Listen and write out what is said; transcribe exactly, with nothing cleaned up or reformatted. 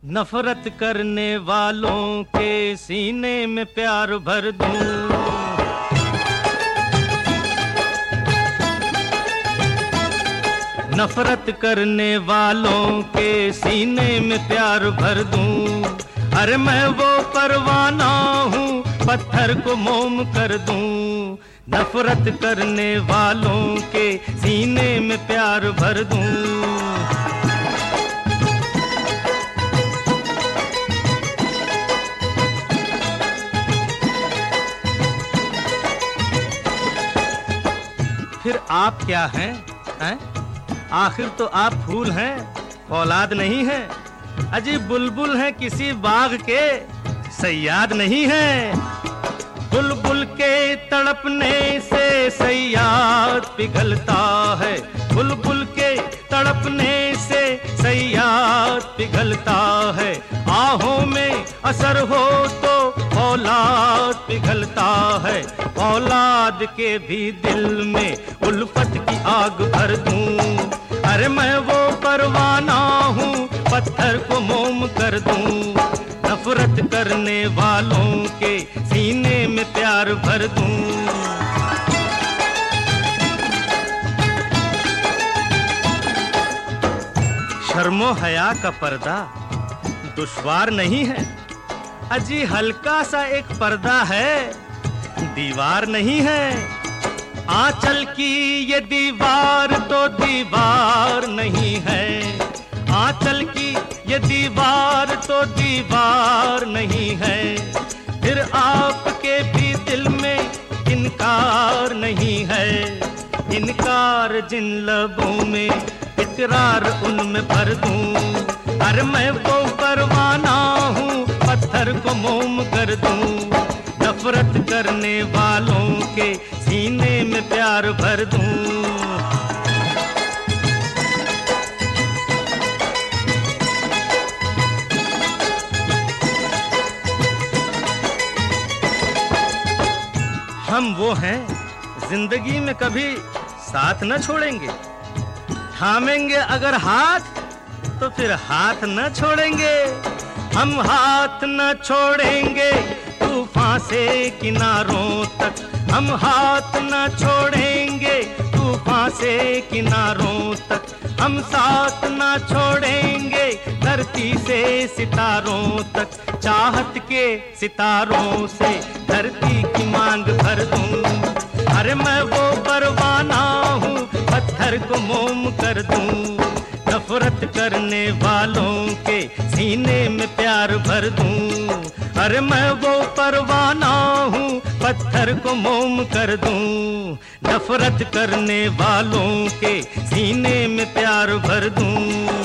नफरत करने वालों के सीने में प्यार भर दूं। नफरत करने वालों के सीने में प्यार भर दूं। अरे मैं वो परवाना हूँ पत्थर को मोम कर दूं। नफरत करने वालों के सीने में प्यार भर दूं। फिर आप क्या हैं, हैं? आखिर तो आप फूल हैं, औलाद नहीं हैं। अजी बुलबुल हैं किसी बाग के, सैयाद नहीं हैं। बुलबुल के तड़पने से सैयाद पिघलता है। बुलबुल के तड़पने से सैयाद पिघलता है। आहों में असर हो तो औलाद पिघलता है। औलाद के भी दिल में उल्फत की आग भर दूं। अरे मैं वो परवाना हूँ पत्थर को मोम कर दूं। नफरत करने वालों के सीने में प्यार भर दूं। शर्मो हया का पर्दा दुश्वार नहीं है। अजी हल्का सा एक पर्दा है, दीवार नहीं है। आंचल की ये दीवार तो दीवार नहीं है। आंचल की ये दीवार तो दीवार नहीं है। फिर आपके भी दिल में इनकार नहीं है। इनकार जिन लबों में इकरार उनमें भर दूं। अरे मैं वो परवाना हूँ पत्थर को मोम कर दूं। नफरत करने वालों के सीने में प्यार भर दूं। हम वो हैं जिंदगी में कभी साथ न छोड़ेंगे। थामेंगे अगर हाथ तो फिर हाथ न छोड़ेंगे। हम हाथ न छोड़ेंगे तूफान से किनारों तक। हम हाथ न छोड़ेंगे तूफान से किनारों तक। हम साथ न छोड़ेंगे धरती से सितारों तक। चाहत के सितारों से धरती की मांग भर दूं। अरे मैं वो परवाना हूँ पत्थर को मोम कर दूं। नफरत करने वालों के सीने में प्यार भर दूं। अरे मैं वो परवाना हूँ पत्थर को मोम कर दूं। नफरत करने वालों के सीने में प्यार भर दूं।